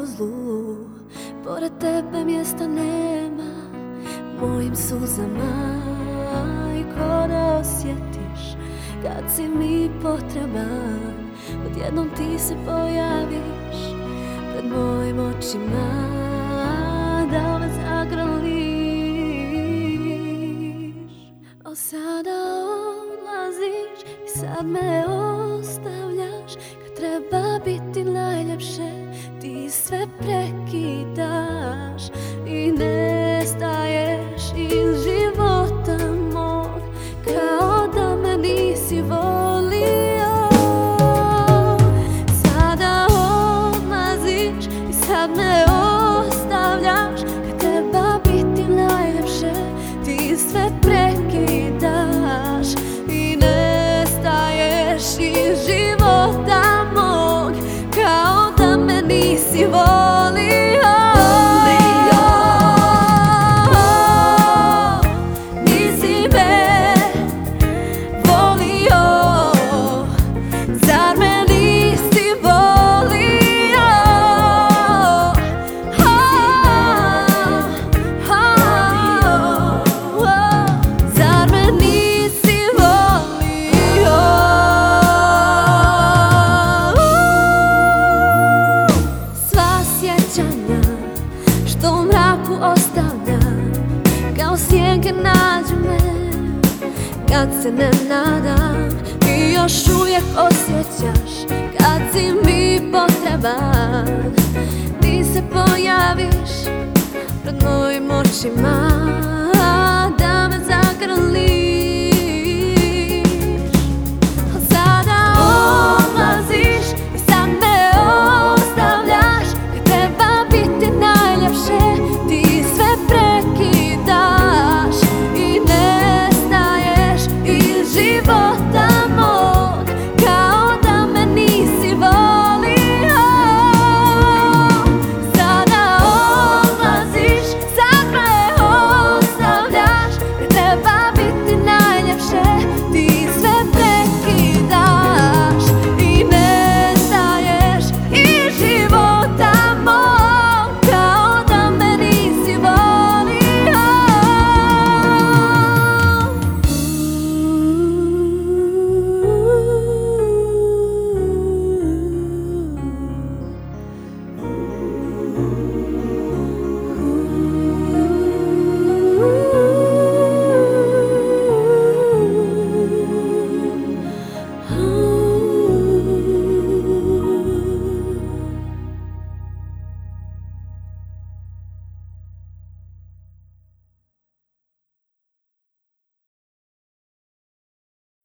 o zlu. Pored tebe mjesta nema mojim suzama. I ko da osjetiš kad si mi potreban, odjednom ti se pojaviš pred mojim očima, da me zagrliš. O sada odlaziš i sad me ostavljaš. Kad treba biti najljepše ti sve prekidaš i nestaješ iz života mog, kao da me nisi volio. Sada odlaziš i sad me ostavljaš. Kad treba biti najljepše ti sve prekidaš i nestaješ iz života mog, kao da me nisi volio. Nisi me volio, zar me nisi volio? Zar me nisi volio? Sva sjećanja što u mraku ostavljam, kao sjenke nađu me kad se ne nadam. Ti još uvijek osjećaš kad si mi potreban. Ti se pojaviš pred mojim očima, da me zagrliš.